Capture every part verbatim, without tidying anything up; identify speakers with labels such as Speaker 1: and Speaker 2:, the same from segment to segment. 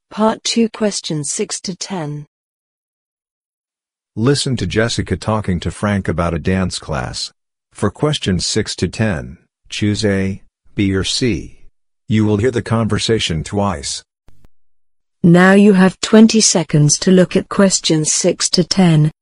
Speaker 1: Part two, questions six to ten.
Speaker 2: Listen to Jessica talking to Frank about a dance class. For questions six to ten, choose A, B or C. You will hear the conversation twice.
Speaker 1: Now you have twenty seconds to look at questions six to ten.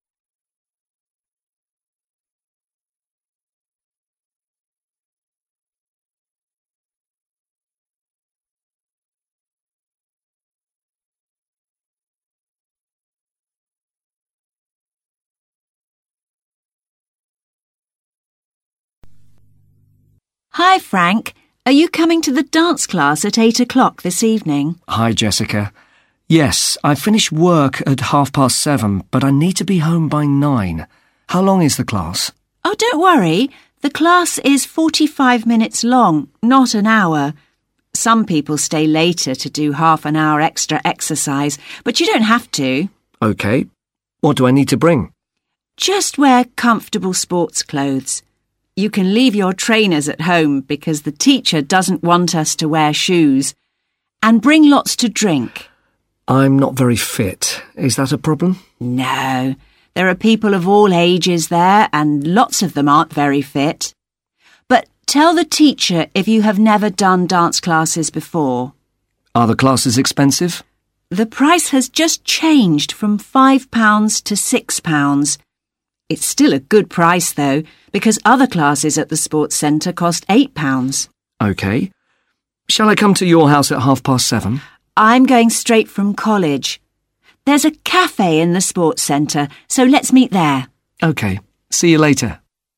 Speaker 3: Hi, Frank. Are you coming to the dance class at eight o'clock this evening?
Speaker 4: Hi, Jessica. Yes, I finish work at half past seven, but I need to be home by nine. How long is the class?
Speaker 3: Oh, don't worry. The class is forty-five minutes long, not an hour. Some people stay later to do half an hour extra exercise, but you don't have to.
Speaker 4: OK. What do I need to bring?
Speaker 3: Just wear comfortable sports clothes. You can leave your trainers at home because the teacher doesn't want us to wear shoes. And bring lots to drink.
Speaker 4: I'm not very fit. Is that a problem?
Speaker 3: No. There are people of all ages there and lots of them aren't very fit. But tell the teacher if you have never done dance classes before.
Speaker 4: Are the classes expensive?
Speaker 3: The price has just changed from five pounds to six pounds. It's still a good price, though, because other classes at the sports centre cost eight pounds.
Speaker 4: OK. Shall I come to your house at half past seven?
Speaker 3: I'm going straight from college. There's a cafe in the sports centre, so let's meet there.
Speaker 4: OK. See you later.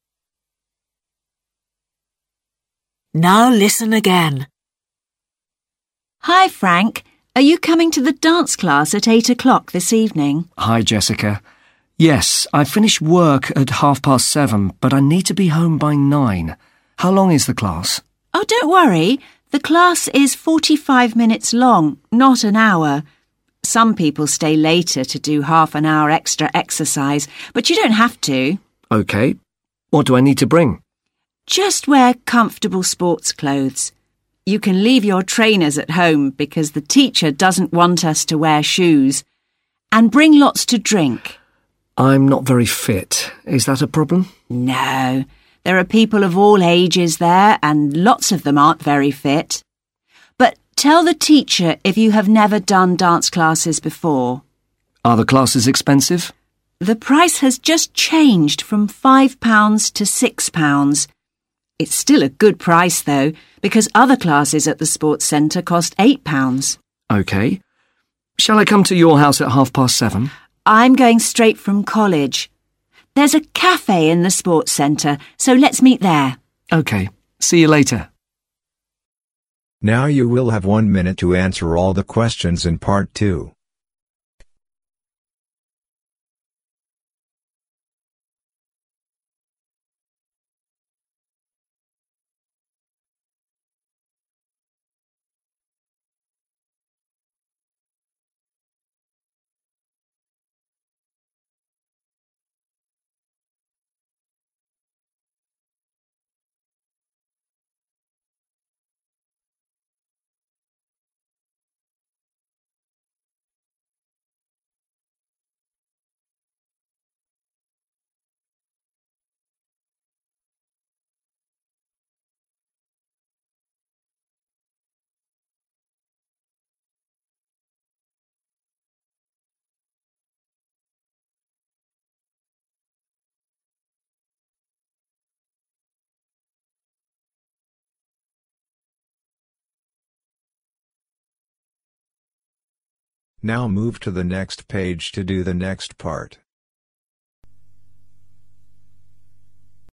Speaker 5: Now listen again.
Speaker 3: Hi, Frank. Are you coming to the dance class at eight o'clock this evening?
Speaker 4: Hi, Jessica. Yes, I finish work at half past seven, but I need to be home by nine. How long is the class?
Speaker 3: Oh, don't worry. The class is forty-five minutes long, not an hour. Some people stay later to do half an hour extra exercise, but you don't have to.
Speaker 4: OK. What do I need to bring?
Speaker 3: Just wear comfortable sports clothes. You can leave your trainers at home because the teacher doesn't want us to wear shoes. And bring lots to drink.
Speaker 4: I'm not very fit. Is that a problem?
Speaker 3: No. There are people of all ages there and lots of them aren't very fit. But tell the teacher if you have never done dance classes before.
Speaker 4: Are the classes expensive?
Speaker 3: The price has just changed from five pounds to six pounds. It's still a good price, though, because other classes at the sports centre cost eight pounds.
Speaker 4: OK. Shall I come to your house at half past seven?
Speaker 3: I'm going straight from college. There's a cafe in the sports centre, so let's meet there.
Speaker 4: OK. See you later.
Speaker 2: Now you will have one minute to answer all the questions in part two. Now move to the next page to do the next part.